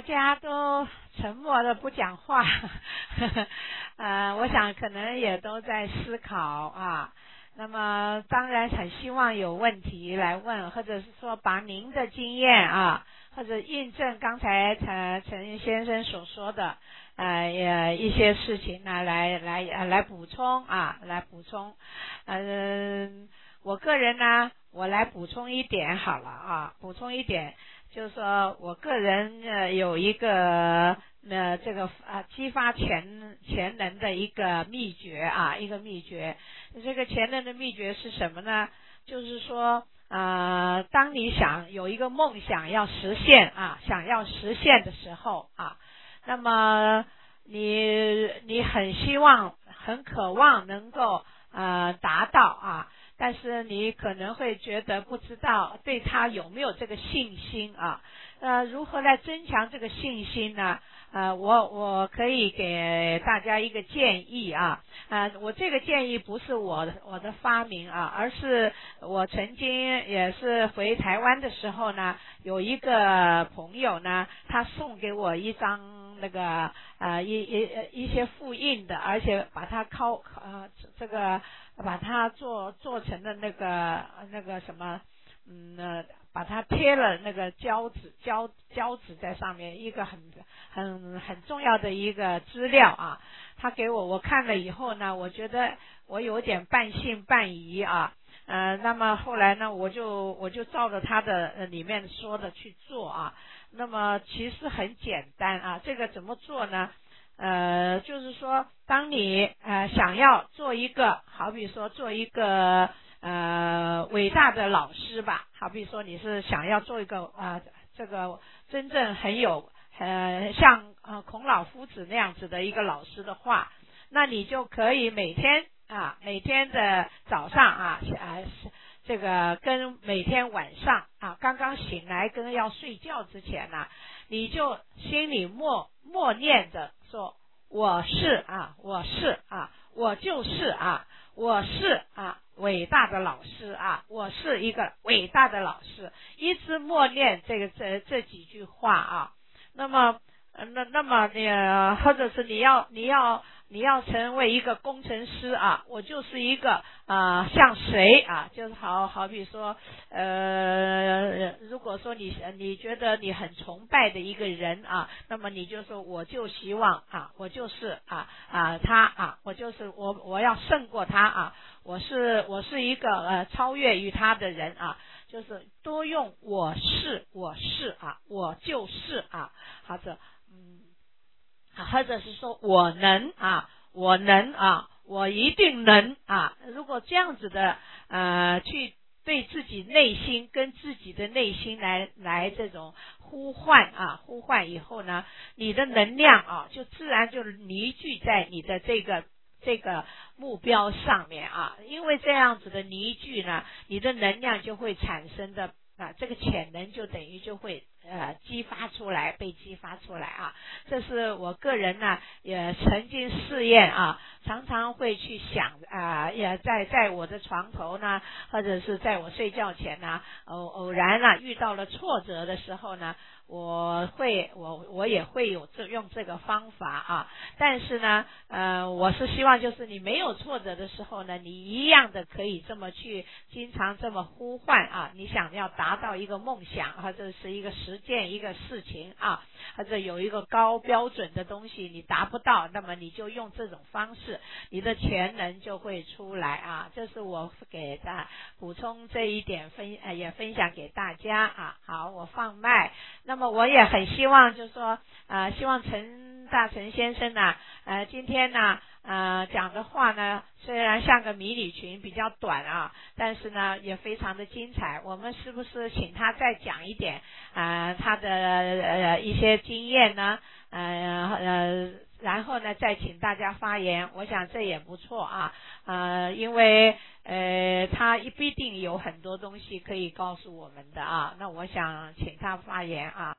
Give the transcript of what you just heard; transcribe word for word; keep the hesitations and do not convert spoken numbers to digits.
家都沉默的不讲话，呃，我想可能也都在思考啊。那么当然很希望有问题来问，或者是说把您的经验啊，或者印证刚才陈陈先生所说的呃也一些事情呢，来来呃来补充啊，来补充。嗯、呃，我个人呢，我来补充一点好了啊，补充一点。就是说我个人呃有一个呃这个啊激发潜潜能的一个秘诀啊，一个秘诀。这个潜能的秘诀是什么呢？就是说呃当你想有一个梦想要实现啊，想要实现的时候啊，那么你你很希望很渴望能够呃达到啊。但是你可能会觉得不知道对他有没有这个信心啊？呃，如何来增强这个信心呢？呃，我我可以给大家一个建议啊，呃，我这个建议不是我我的发明啊，而是我曾经也是回台湾的时候呢，有一个朋友呢，他送给我一张那个呃一一一些复印的，而且把它拷呃这个把它做做成的那个那个什么嗯呃把它贴了那个胶纸胶胶纸在上面，一个很很很重要的一个资料啊。他给我我看了以后呢，我觉得我有点半信半疑啊。呃，那么后来呢，我就我就照着他的呃里面说的去做啊。那么其实很简单啊，这个怎么做呢？呃，就是说，当你呃想要做一个，好比说做一个呃伟大的老师吧，好比说你是想要做一个啊、呃、这个真正很有呃像呃孔老夫子那样子的一个老师的话，那你就可以每天啊每天的早上啊啊这个跟每天晚上啊刚刚醒来跟要睡觉之前呢、啊，你就心里默默念着说我是啊我是啊我就是啊我是啊伟大的老师啊我是一个伟大的老师，一直默念这个这这几句话啊。那么那那么呃或者是你要你要你要成为一个工程师啊，我就是一个啊、呃、像谁啊，就是好好比说呃如果说你你觉得你很崇拜的一个人啊，那么你就说我就希望啊我就是啊啊他啊我就是我我要胜过他啊，我是我是一个呃超越于他的人啊，就是多用我是我是啊我就是啊，或者嗯或者是说我能啊我能啊我一定能啊，如果这样子的呃去对自己内心跟自己的内心来来这种呼唤啊呼唤以后呢，你的能量啊就自然就凝聚在你的这个这个目标上面啊，因为这样子的凝聚呢，你的能量就会产生的啊，这个潜能就等于就会呃激发出来，被激发出来啊。这是我个人呢也曾经试验啊，常常会去想啊，也在在我的床头呢，或者是在我睡觉前呢，偶偶然啊遇到了挫折的时候呢，我会我我也会有这用这个方法啊。但是呢呃我是希望就是你没有挫折的时候呢，你一样的可以这么去经常这么呼唤啊，你想要达到一个梦想或者是一个实践一个事情啊，或者有一个高标准的东西你达不到，那么你就用这种方式，你的潜能就会出来啊。这是我给大家补充这一点分呃也分享给大家啊。好，我放麦。那么我也很希望就是说呃希望陈大成先生呢呃今天呢呃讲的话呢虽然像个迷你群比较短啊，但是呢也非常的精彩，我们是不是请他再讲一点呃他的呃一些经验呢呃呃然后呢再请大家发言，我想这也不错啊呃因为呃他必定有很多东西可以告诉我们的啊，那我想请他发言啊。